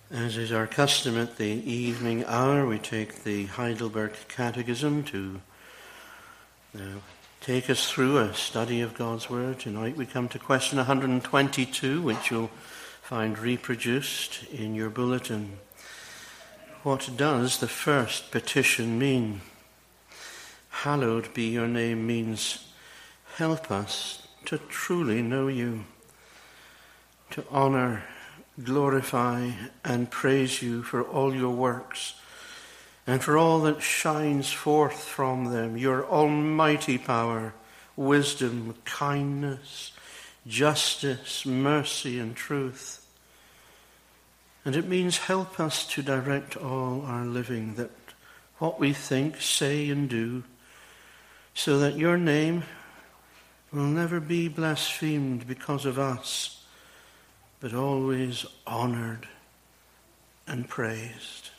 As is our custom at the evening hour, we take the Heidelberg Catechism to take us through a study of God's Word. Tonight we come to question 122, which you'll find reproduced in your bulletin. What does the first petition mean? Hallowed be your name means help us to truly know you, to honor, glorify and praise you for all your works and for all that shines forth from them, your almighty power, wisdom, kindness, justice, mercy and truth. And it means help us to direct all our living, that what we think, say and do, so that your name will never be blasphemed because of us, but always honored and praised.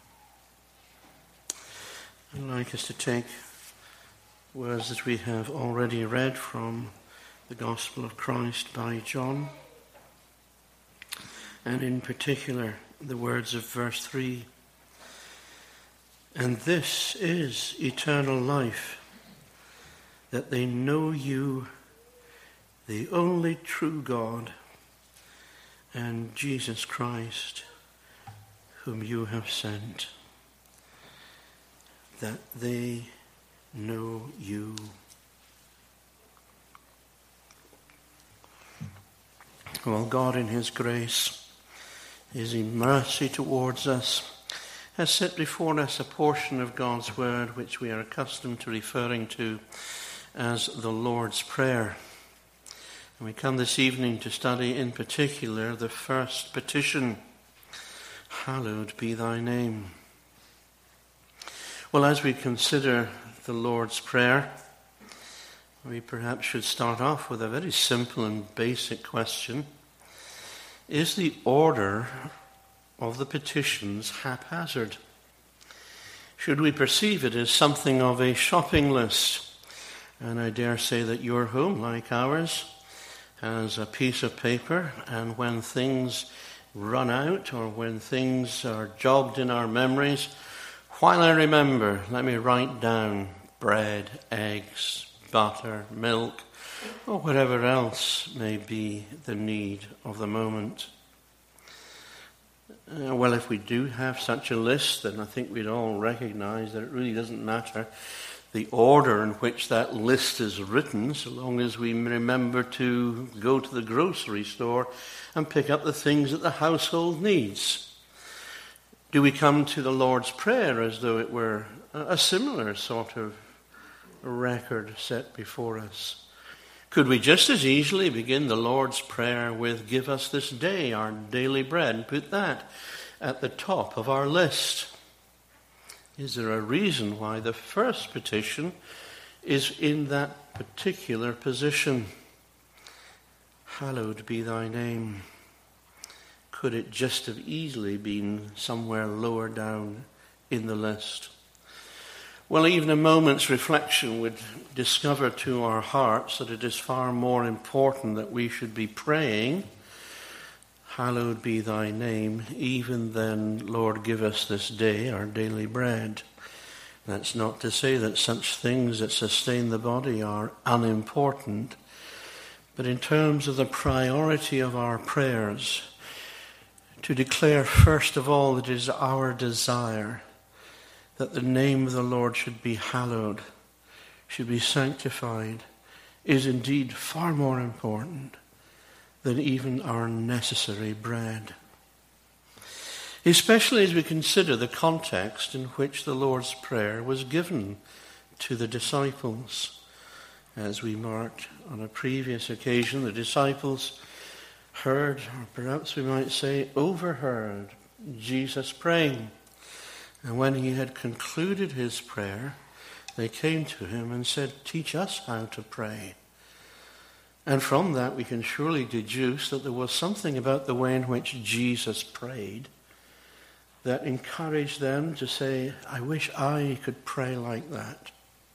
I'd like us to take words that we have already read from the Gospel of Christ by John, and in particular the words of verse 3. And this is eternal life, that they know you, the only true God, and Jesus Christ, whom you have sent, that they know you. Well, God in his grace, his mercy towards us, has set before us a portion of God's Word which we are accustomed to referring to as the Lord's Prayer. And we come this evening to study in particular the first petition, hallowed be thy name. Well, as we consider the Lord's Prayer, we perhaps should start off with a very simple and basic question. Is the order of the petitions haphazard? Should we perceive it as something of a shopping list? And I dare say that your home, like ours, has a piece of paper, and when things run out or when things are jogged in our memories, while I remember, let me write down bread, eggs, butter, milk, or whatever else may be the need of the moment. Well, if we do have such a list, then I think we'd all recognize that it really doesn't matter the order in which that list is written, so long as we remember to go to the grocery store and pick up the things that the household needs. Do we come to the Lord's Prayer as though it were a similar sort of record set before us? Could we just as easily begin the Lord's Prayer with, give us this day our daily bread, and put that at the top of our list? Is there a reason why the first petition is in that particular position? Hallowed be thy name. Could it just have easily been somewhere lower down in the list? Well, even a moment's reflection would discover to our hearts that it is far more important that we should be praying, hallowed be thy name, even then, Lord, give us this day our daily bread. That's not to say that such things that sustain the body are unimportant, but in terms of the priority of our prayers, to declare first of all that it is our desire that the name of the Lord should be hallowed, should be sanctified, is indeed far more important than even our necessary bread. Especially as we consider the context in which the Lord's Prayer was given to the disciples. As we marked on a previous occasion, the disciples heard, or perhaps we might say overheard, Jesus praying. And when he had concluded his prayer, they came to him and said, teach us how to pray. And from that we can surely deduce that there was something about the way in which Jesus prayed that encouraged them to say, I wish I could pray like that.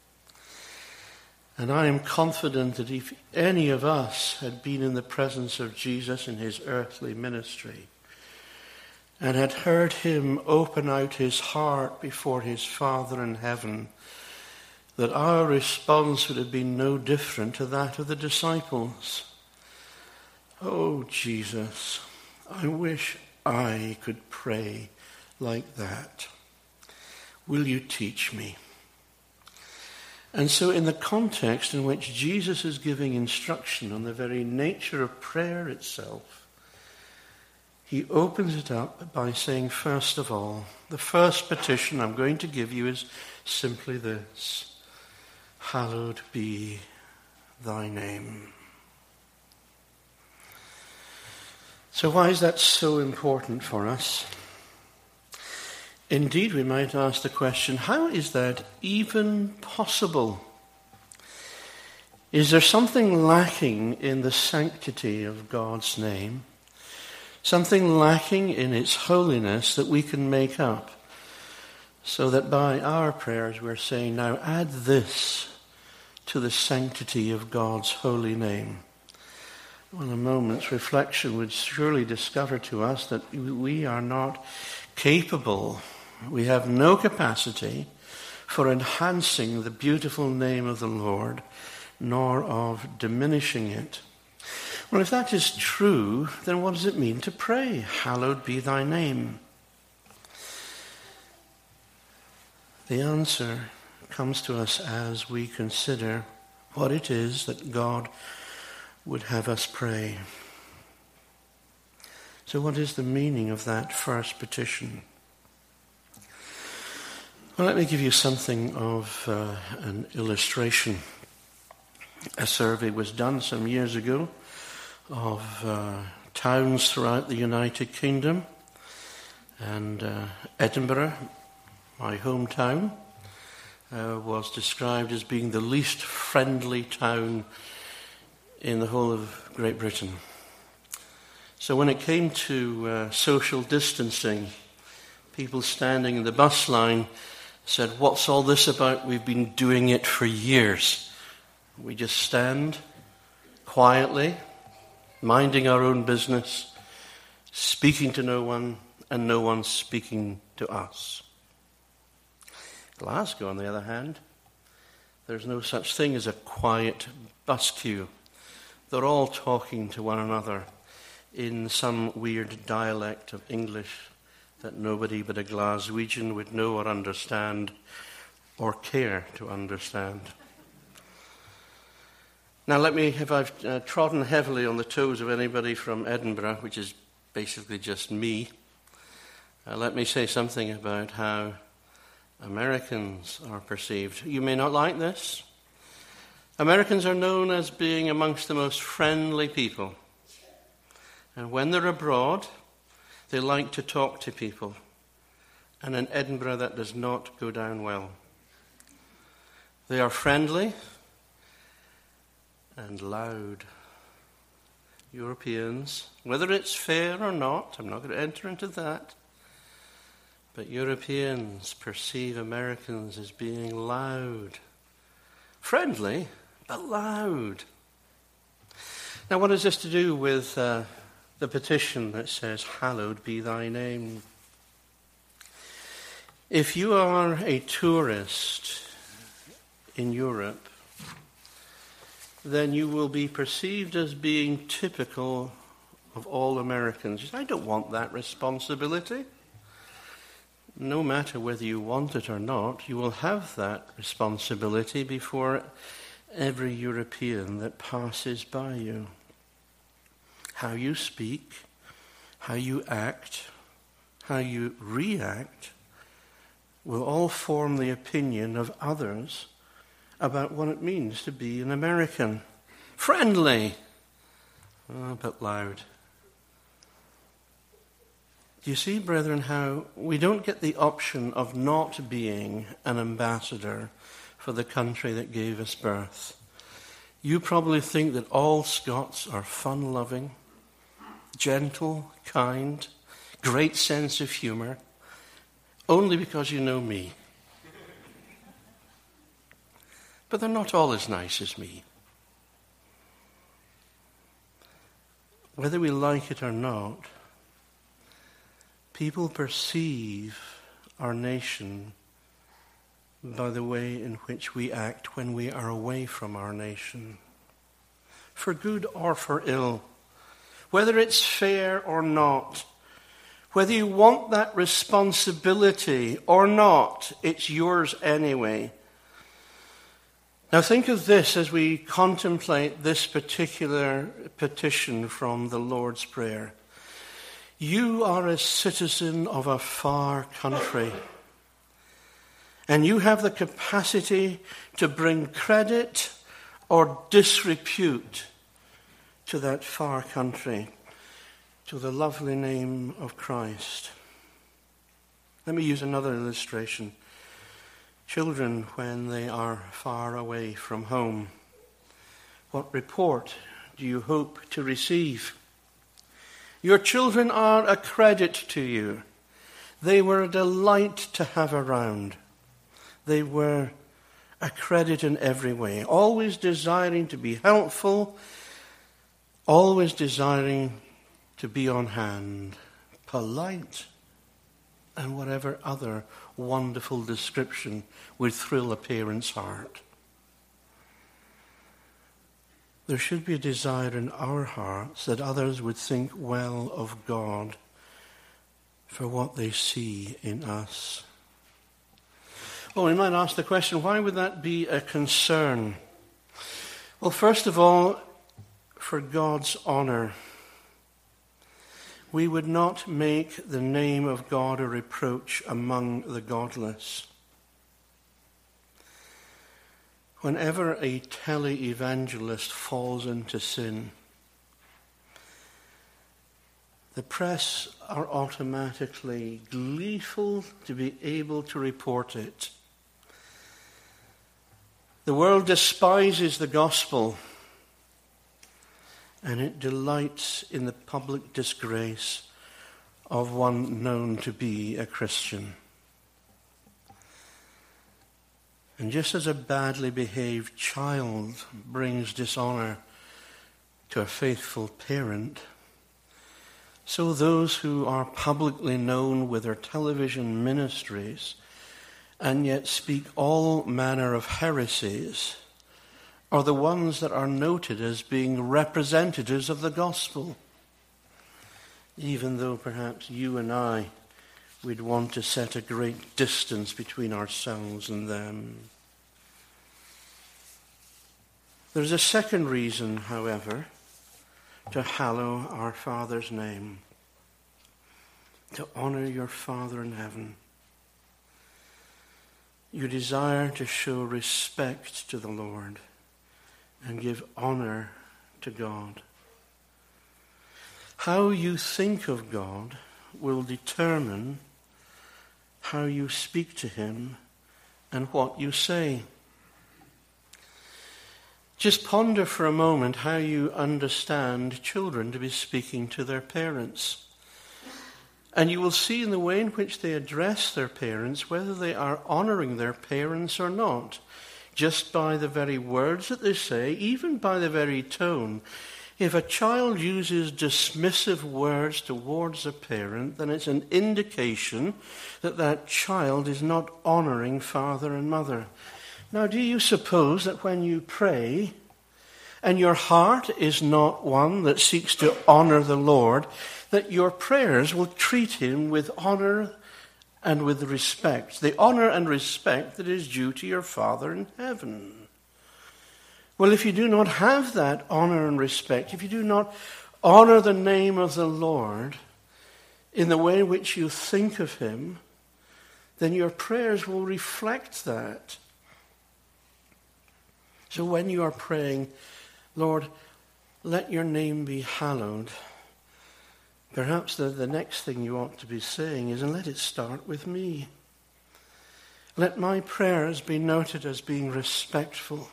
And I am confident that if any of us had been in the presence of Jesus in his earthly ministry, and had heard him open out his heart before his Father in heaven, that our response would have been no different to that of the disciples. Oh, Jesus, I wish I could pray like that. Will you teach me? And so in the context in which Jesus is giving instruction on the very nature of prayer itself, he opens it up by saying, first of all, the first petition I'm going to give you is simply this: hallowed be thy name. So why is that so important for us? Indeed, we might ask the question, how is that even possible? Is there something lacking in the sanctity of God's name? Something lacking in its holiness that we can make up, so that by our prayers we're saying, now add this to the sanctity of God's holy name? Well, a moment's reflection would surely discover to us that we are not capable, we have no capacity for enhancing the beautiful name of the Lord, nor of diminishing it. Well, if that is true, then what does it mean to pray, hallowed be thy name? The answer comes to us as we consider what it is that God would have us pray. So what is the meaning of that first petition? Well, let me give you something of an illustration. A survey was done some years ago of towns throughout the United Kingdom, and Edinburgh, my hometown, was described as being the least friendly town in the whole of Great Britain. So when it came to social distancing, people standing in the bus line said, "What's all this about? We've been doing it for years. We just stand quietly, minding our own business, speaking to no one, and no one speaking to us." Glasgow, on the other hand, there's no such thing as a quiet bus queue. They're all talking to one another in some weird dialect of English that nobody but a Glaswegian would know or understand or care to understand. Now if I've trodden heavily on the toes of anybody from Edinburgh, which is basically just me, let me say something about how Americans are perceived. You may not like this. Americans are known as being amongst the most friendly people. And when they're abroad, they like to talk to people. And in Edinburgh, that does not go down well. They are friendly and loud. Europeans, whether it's fair or not, I'm not going to enter into that, but Europeans perceive Americans as being loud. Friendly, but loud. Now, what has this to do with the petition that says, hallowed be thy name? If you are a tourist in Europe, then you will be perceived as being typical of all Americans. I don't want that responsibility. No matter whether you want it or not, you will have that responsibility before every European that passes by you. How you speak, how you act, how you react will all form the opinion of others about what it means to be an American. Friendly, but loud. Do you see, brethren, how we don't get the option of not being an ambassador for the country that gave us birth? You probably think that all Scots are fun-loving, gentle, kind, great sense of humour, only because you know me. But they're not all as nice as me. Whether we like it or not, People perceive our nation by the way in which we act when we are away from our nation, for good or for ill, whether it's fair or not, whether you want that responsibility or not, it's yours anyway. Now think of this as we contemplate this particular petition from the Lord's Prayer. You are a citizen of a far country, and you have the capacity to bring credit or disrepute to that far country, to the lovely name of Christ. Let me use another illustration. Children, when they are far away from home, what report do you hope to receive? Your children are a credit to you. They were a delight to have around. They were a credit in every way, always desiring to be helpful, always desiring to be on hand, polite, and whatever other wonderful description would thrill a parent's heart. There should be a desire in our hearts that others would think well of God for what they see in us. Well, we might ask the question, why would that be a concern? Well, first of all, for God's honor. We would not make the name of God a reproach among the godless. Whenever a tele-evangelist falls into sin, the press are automatically gleeful to be able to report it. The world despises the gospel, and it delights in the public disgrace of one known to be a Christian. And just as a badly behaved child brings dishonor to a faithful parent, so those who are publicly known with their television ministries and yet speak all manner of heresies are the ones that are noted as being representatives of the gospel, even though perhaps you and I would want to set a great distance between ourselves and them. There's a second reason, however, to hallow our Father's name, to honor your Father in heaven. You desire to show respect to the Lord and give honor to God. How you think of God will determine how you speak to him and what you say. Just ponder for a moment how you understand children to be speaking to their parents. And you will see in the way in which they address their parents whether they are honoring their parents or not, just by the very words that they say, even by the very tone. If a child uses dismissive words towards a parent, then it's an indication that that child is not honoring father and mother. Now, do you suppose that when you pray, and your heart is not one that seeks to honor the Lord, that your prayers will treat him with honor and with respect, the honor and respect that is due to your Father in heaven? Well, if you do not have that honor and respect, if you do not honor the name of the Lord in the way in which you think of him, then your prayers will reflect that. So when you are praying, Lord, let your name be hallowed, perhaps the next thing you ought to be saying is, and let it start with me. Let my prayers be noted as being respectful,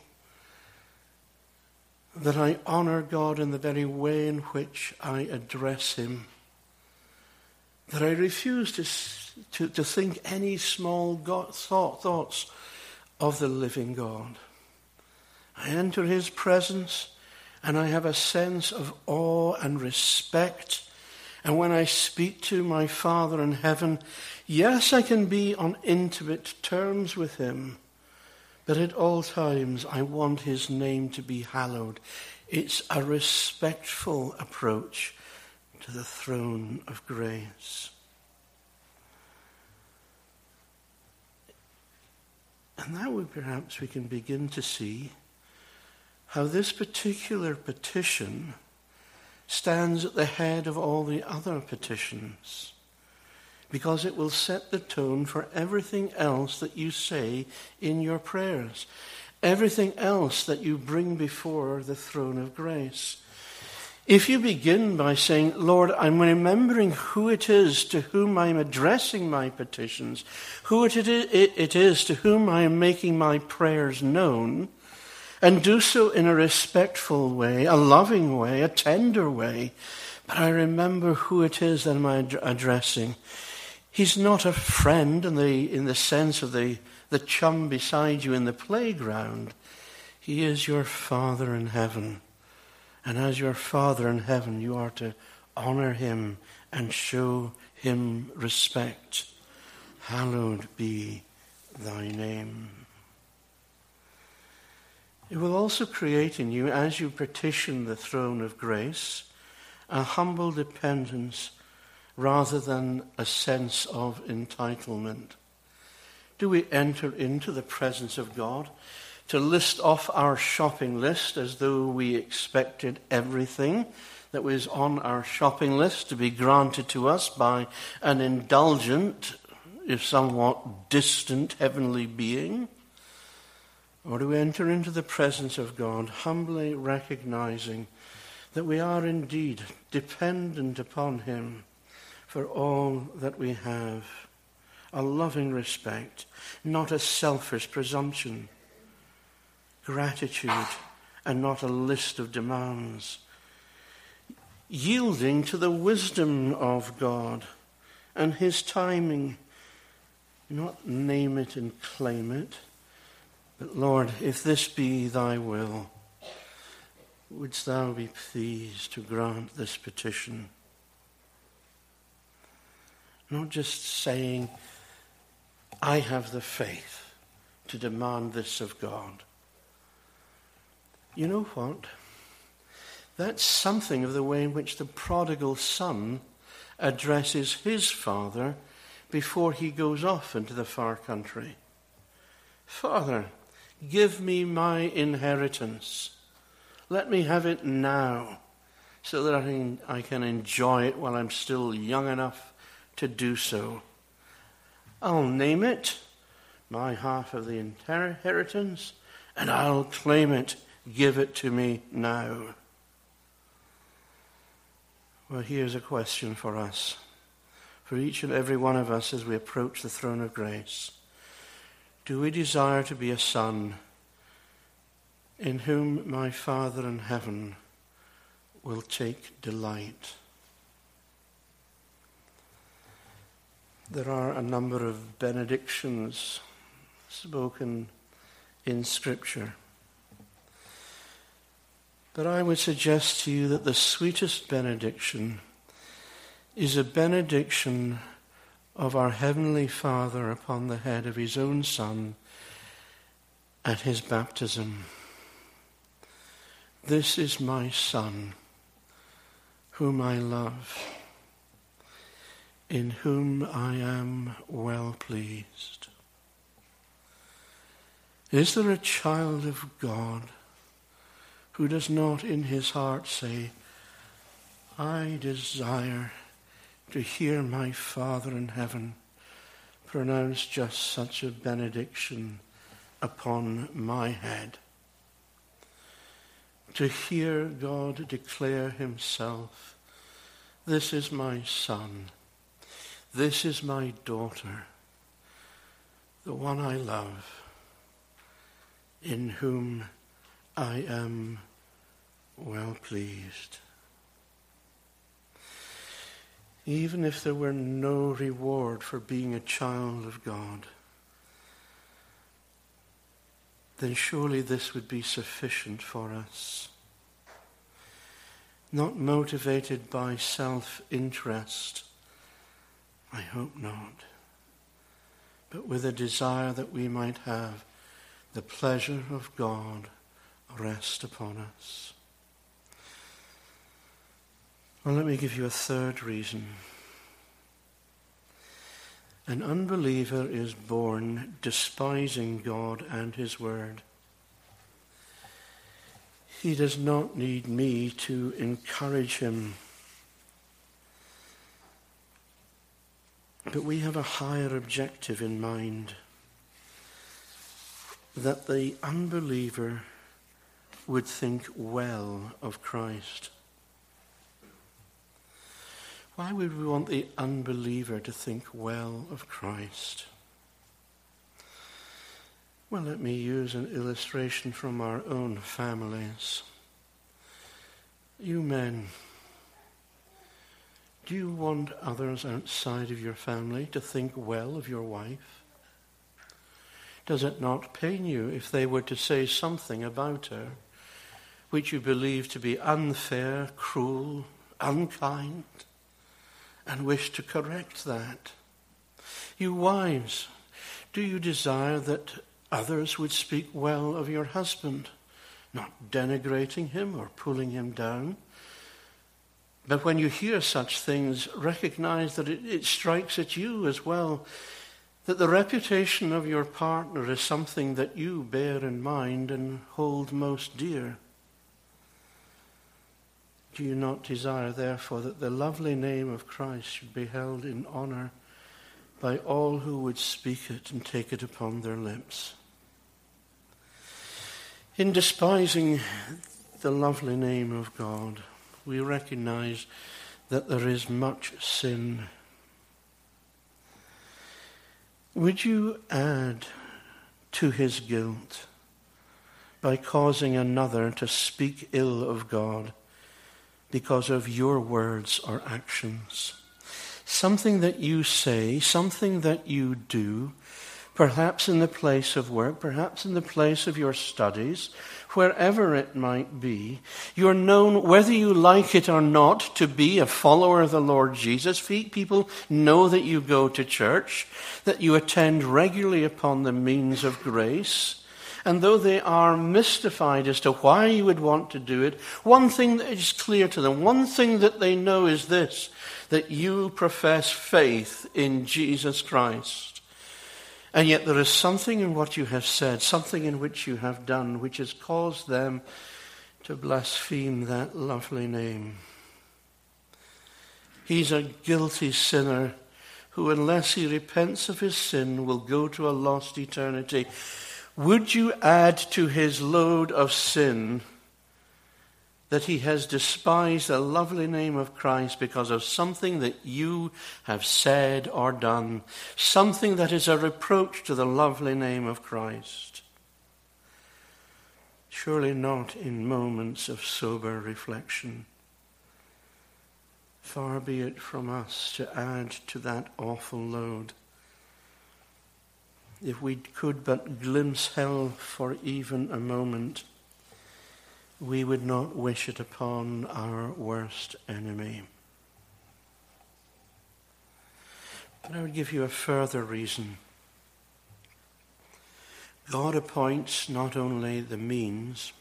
that I honor God in the very way in which I address him, that I refuse to think any small thoughts of the living God. I enter his presence and I have a sense of awe and respect And when I speak to my Father in heaven, yes, I can be on intimate terms with him, but at all times I want his name to be hallowed. It's a respectful approach to the throne of grace. And that way perhaps we can begin to see how this particular petition stands at the head of all the other petitions, because it will set the tone for everything else that you say in your prayers, everything else that you bring before the throne of grace. If you begin by saying, Lord, I'm remembering who it is to whom I'm addressing my petitions, who it is to whom I am making my prayers known, and do so in a respectful way, a loving way, a tender way, but I remember who it is that I'm addressing. He's not a friend in the sense of the chum beside you in the playground. He is your Father in heaven. And as your Father in heaven, you are to honor him and show him respect. Hallowed be thy name. It will also create in you, as you petition the throne of grace, a humble dependence rather than a sense of entitlement. Do we enter into the presence of God to list off our shopping list as though we expected everything that was on our shopping list to be granted to us by an indulgent, if somewhat distant, heavenly being? Or do we enter into the presence of God humbly recognizing that we are indeed dependent upon him for all that we have? A loving respect, not a selfish presumption. Gratitude, and not a list of demands. Yielding to the wisdom of God and his timing. Not name it and claim it. But Lord, if this be thy will, wouldst thou be pleased to grant this petition? Not just saying, I have the faith to demand this of God. You know what? That's something of the way in which the prodigal son addresses his father before he goes off into the far country. Father, give me my inheritance. Let me have it now so that I can enjoy it while I'm still young enough to do so. I'll name it my half of the inheritance, and I'll claim it. Give it to me now. Well, here's a question for us, for each and every one of us as we approach the throne of grace. Do we desire to be a son in whom my Father in heaven will take delight? There are a number of benedictions spoken in Scripture. But I would suggest to you that the sweetest benediction is a benediction of our Heavenly Father upon the head of his own Son at his baptism. This is my Son, whom I love, in whom I am well pleased. Is there a child of God who does not in his heart say, I desire to hear my Father in heaven pronounce just such a benediction upon my head? To hear God declare himself, this is my son, this is my daughter, the one I love, in whom I am well pleased. Even if there were no reward for being a child of God, then surely this would be sufficient for us. not motivated by self-interest, I hope not, but with a desire that we might have the pleasure of God rest upon us. Well, let me give you a third reason. An unbeliever is born despising God and his word. He does not need me to encourage him. But we have a higher objective in mind, that the unbeliever would think well of Christ. Why would we want the unbeliever to think well of Christ? Well, let me use an illustration from our own families. You men, do you want others outside of your family to think well of your wife? Does it not pain you if they were to say something about her which you believe to be unfair, cruel, unkind, and wish to correct that? You wives, do you desire that others would speak well of your husband, not denigrating him or pulling him down? But when you hear such things, recognize that it strikes at you as well, that the reputation of your partner is something that you bear in mind and hold most dear. Do you not desire, therefore, that the lovely name of Christ should be held in honor by all who would speak it and take it upon their lips? In despising the lovely name of God, we recognize that there is much sin. Would you add to his guilt by causing another to speak ill of God because of your words or actions? Something that you say, something that you do, perhaps in the place of work, perhaps in the place of your studies, wherever it might be, you're known, whether you like it or not, to be a follower of the Lord Jesus. People know that you go to church, that you attend regularly upon the means of grace. And though they are mystified as to why you would want to do it, one thing that is clear to them, one thing that they know is this, that you profess faith in Jesus Christ. And yet there is something in what you have said, something in which you have done, which has caused them to blaspheme that lovely name. He's a guilty sinner who, unless he repents of his sin, will go to a lost eternity. Would you add to his load of sin that he has despised the lovely name of Christ because of something that you have said or done, something that is a reproach to the lovely name of Christ? Surely not in moments of sober reflection. Far be it from us to add to that awful load. If we could but glimpse hell for even a moment, we would not wish it upon our worst enemy. But I would give you a further reason. God appoints not only the means,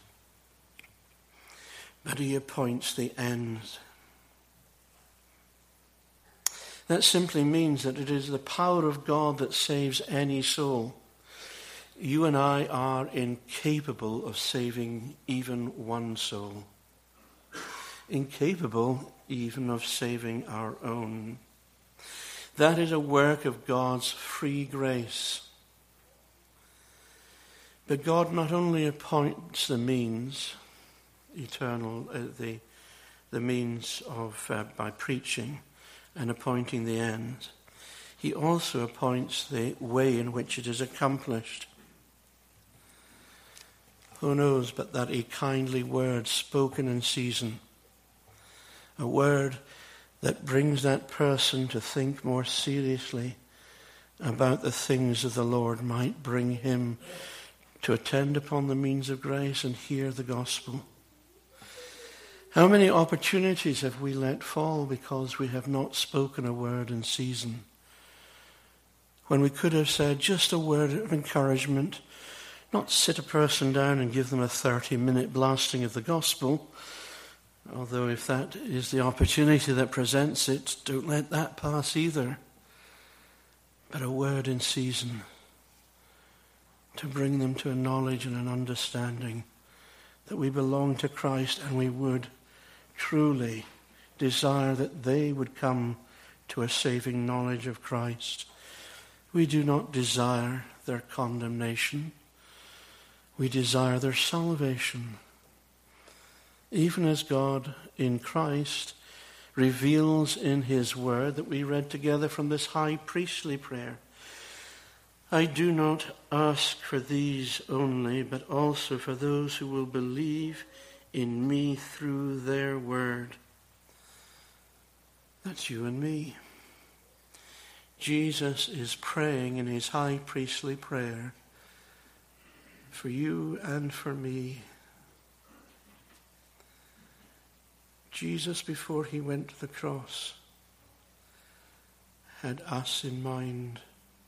but he appoints the ends. That simply means that it is the power of God that saves any soul. You and I are incapable of saving even one soul. Incapable even of saving our own. That is a work of God's free grace. But God not only appoints the means, eternal, the means of by preaching and appointing the end, he also appoints the way in which it is accomplished. Who knows but that a kindly word spoken in season, a word that brings that person to think more seriously about the things of the Lord, might bring him to attend upon the means of grace and hear the gospel. How many opportunities have we let fall because we have not spoken a word in season? When we could have said just a word of encouragement, not sit a person down and give them a 30-minute blasting of the gospel, although if that is the opportunity that presents it, don't let that pass either. But a word in season to bring them to a knowledge and an understanding that we belong to Christ, and we would truly desire that they would come to a saving knowledge of Christ. We do not desire their condemnation. We desire their salvation. Even as God in Christ reveals in his word that we read together from this high priestly prayer, I do not ask for these only, but also for those who will believe in me through their word. That's you and me. Jesus is praying in his high priestly prayer for you and for me. Jesus, before he went to the cross, had us in mind.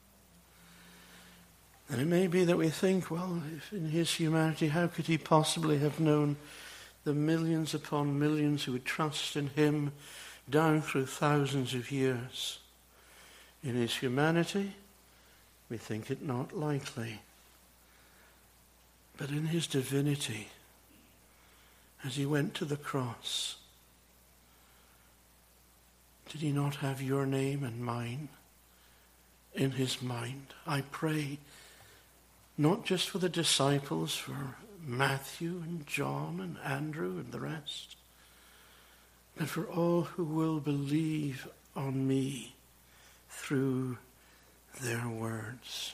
And it may be that we think, well, if in his humanity, how could he possibly have known the millions upon millions who would trust in him down through thousands of years? In his humanity, we think it not likely. But in his divinity, as he went to the cross, did he not have your name and mine in his mind? I pray, not just for the disciples, for Matthew and John and Andrew and the rest, but for all who will believe on me through their words.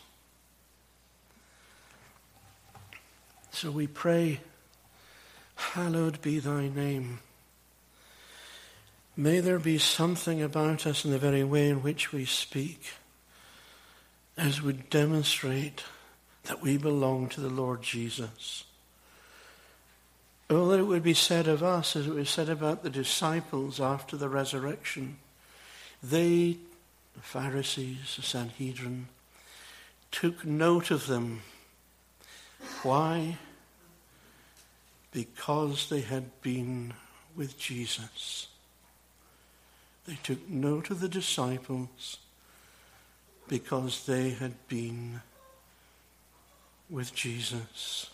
So we pray, hallowed be thy name. May there be something about us in the very way in which we speak as we demonstrate that we belong to the Lord Jesus. Oh, that it would be said of us as it was said about the disciples after the resurrection. They, the Pharisees, the Sanhedrin, took note of them. Why? Because they had been with Jesus. They took note of the disciples because they had been with Jesus.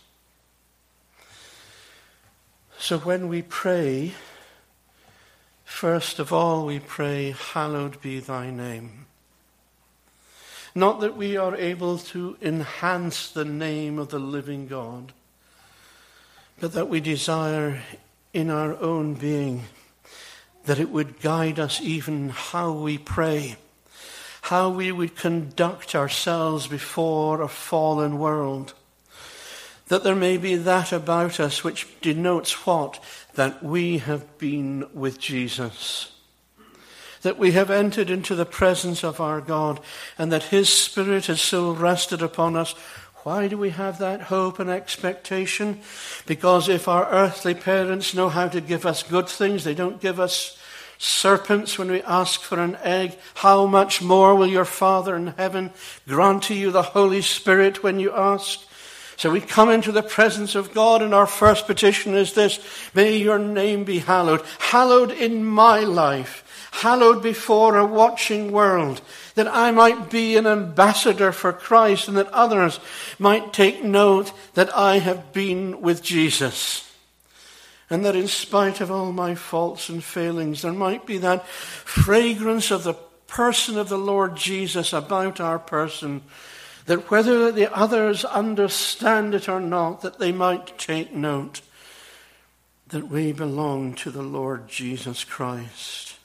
So when we pray, first of all we pray, hallowed be thy name. Not that we are able to enhance the name of the living God, but that we desire in our own being that it would guide us even how we pray, how we would conduct ourselves before a fallen world. That there may be that about us which denotes what? That we have been with Jesus. That we have entered into the presence of our God and that his Spirit has so rested upon us. Why do we have that hope and expectation? Because if our earthly parents know how to give us good things, they don't give us serpents when we ask for an egg, how much more will your Father in heaven grant to you the Holy Spirit when you ask? So we come into the presence of God and our first petition is this: may your name be hallowed. Hallowed in my life. Hallowed before a watching world. That I might be an ambassador for Christ and that others might take note that I have been with Jesus. And that in spite of all my faults and failings, there might be that fragrance of the person of the Lord Jesus about our person, that whether the others understand it or not, that they might take note that we belong to the Lord Jesus Christ.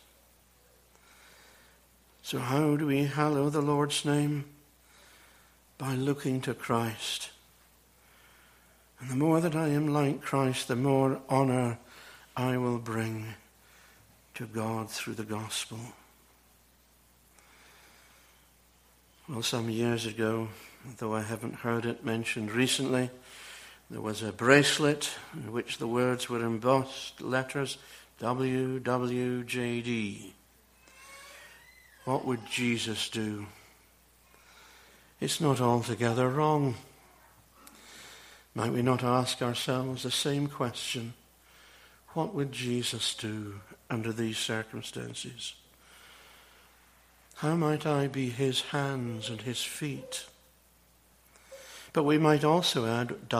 So how do we hallow the Lord's name? By looking to Christ. And the more that I am like Christ, the more honor I will bring to God through the gospel. Well, some years ago, though I haven't heard it mentioned recently, There was a bracelet in which the words were embossed letters WWJD. What would Jesus do? It's not altogether wrong. Might we not ask ourselves the same question? What would Jesus do under these circumstances? How might I be his hands and his feet? But we might also add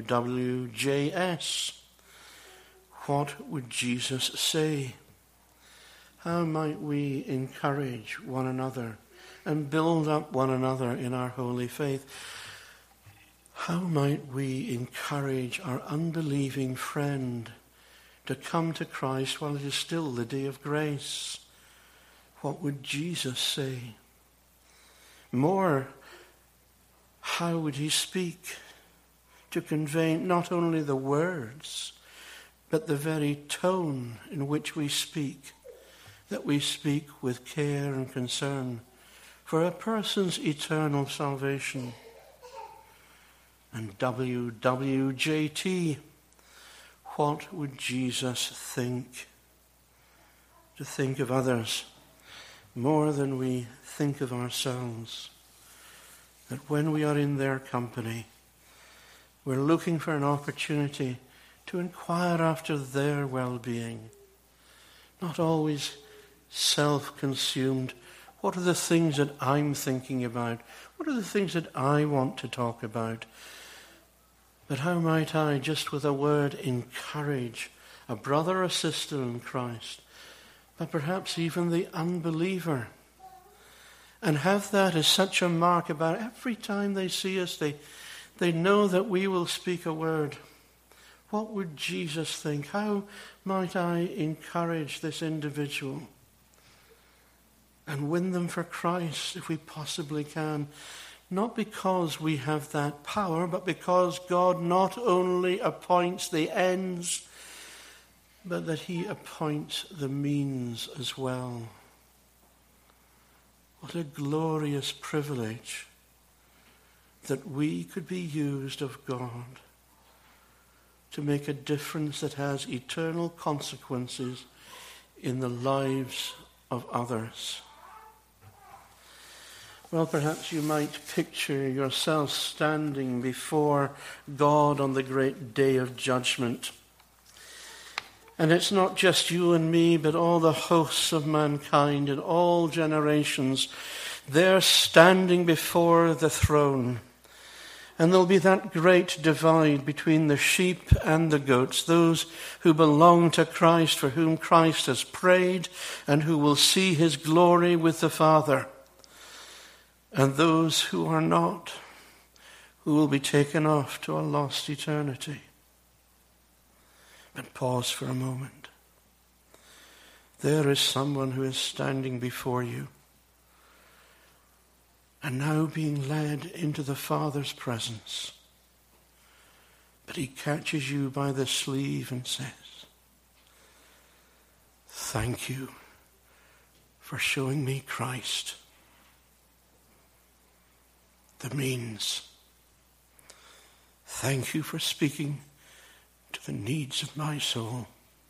WWJS. What would Jesus say? How might we encourage one another and build up one another in our holy faith? How might we encourage our unbelieving friend to come to Christ while it is still the day of grace? What would Jesus say? More, how would he speak to convey not only the words, but the very tone in which we speak, that we speak with care and concern for a person's eternal salvation? And WWJT, what would Jesus think? To think of others more than we think of ourselves. That when we are in their company, we're looking for an opportunity to inquire after their well-being. Not always self-consumed. What are the things that I'm thinking about? What are the things that I want to talk about? But how might I, just with a word, encourage a brother or sister in Christ, but perhaps even the unbeliever, and have that as such a mark about every time they see us, they know that we will speak a word. What would Jesus think? How might I encourage this individual and win them for Christ if we possibly can? Not because we have that power, but because God not only appoints the ends, but that he appoints the means as well. What a glorious privilege that we could be used of God to make a difference that has eternal consequences in the lives of others. Well, perhaps you might picture yourself standing before God on the great day of judgment. And it's not just you and me, but all the hosts of mankind in all generations. They're standing before the throne. And there'll be that great divide between the sheep and the goats, those who belong to Christ, for whom Christ has prayed, and who will see his glory with the Father, and those who are not, who will be taken off to a lost eternity. But pause for a moment. There is someone who is standing before you and now being led into the Father's presence. But he catches you by the sleeve and says, "Thank you for showing me Christ, the means. Thank you for speaking to the needs of my soul."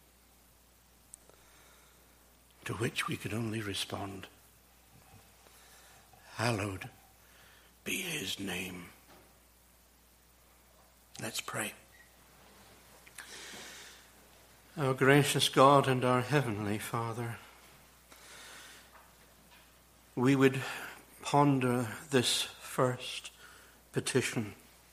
To which we could only respond, "Hallowed be his name." Let's pray. Our gracious God and our heavenly Father, we would ponder this first petition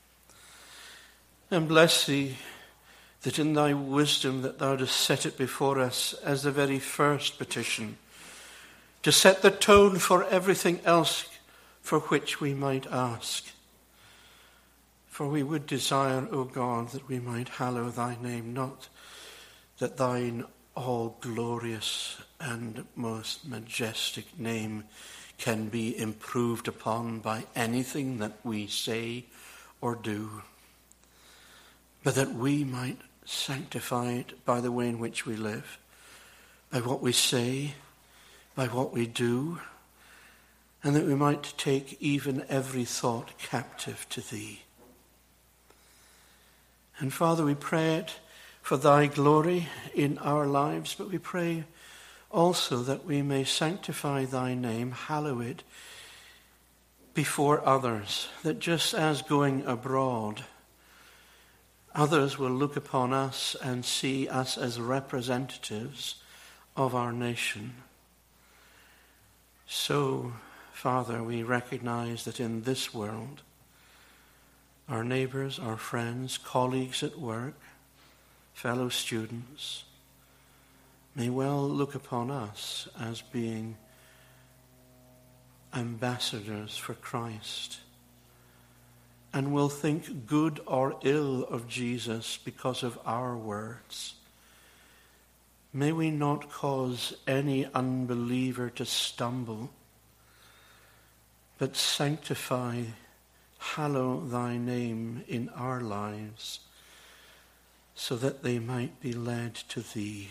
and bless thee that in thy wisdom that thou dost set it before us as the very first petition, to set the tone for everything else for which we might ask. For we would desire, O God, that we might hallow thy name, not that thine all-glorious and most majestic name can be improved upon by anything that we say or do, but that we might sanctify it by the way in which we live, by what we say, by what we do, and that we might take even every thought captive to thee. And Father, we pray it for thy glory in our lives, but we pray also that we may sanctify thy name, hallow it before others, that just as going abroad, others will look upon us and see us as representatives of our nation. So, Father, we recognize that in this world, our neighbors, our friends, colleagues at work, fellow students, may well look upon us as being ambassadors for Christ, and will think good or ill of Jesus because of our words. May we not cause any unbeliever to stumble, but sanctify, hallow thy name in our lives, so that they might be led to thee.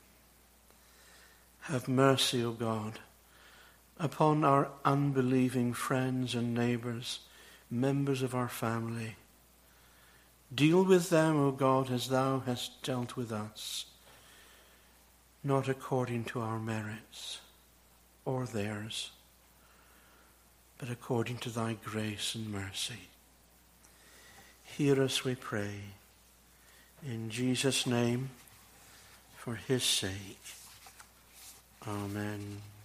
Have mercy, O God, upon our unbelieving friends and neighbors, members of our family. Deal with them, O God, as thou hast dealt with us, not according to our merits or theirs, but according to thy grace and mercy. Hear us, we pray, in Jesus' name, for his sake. Amen.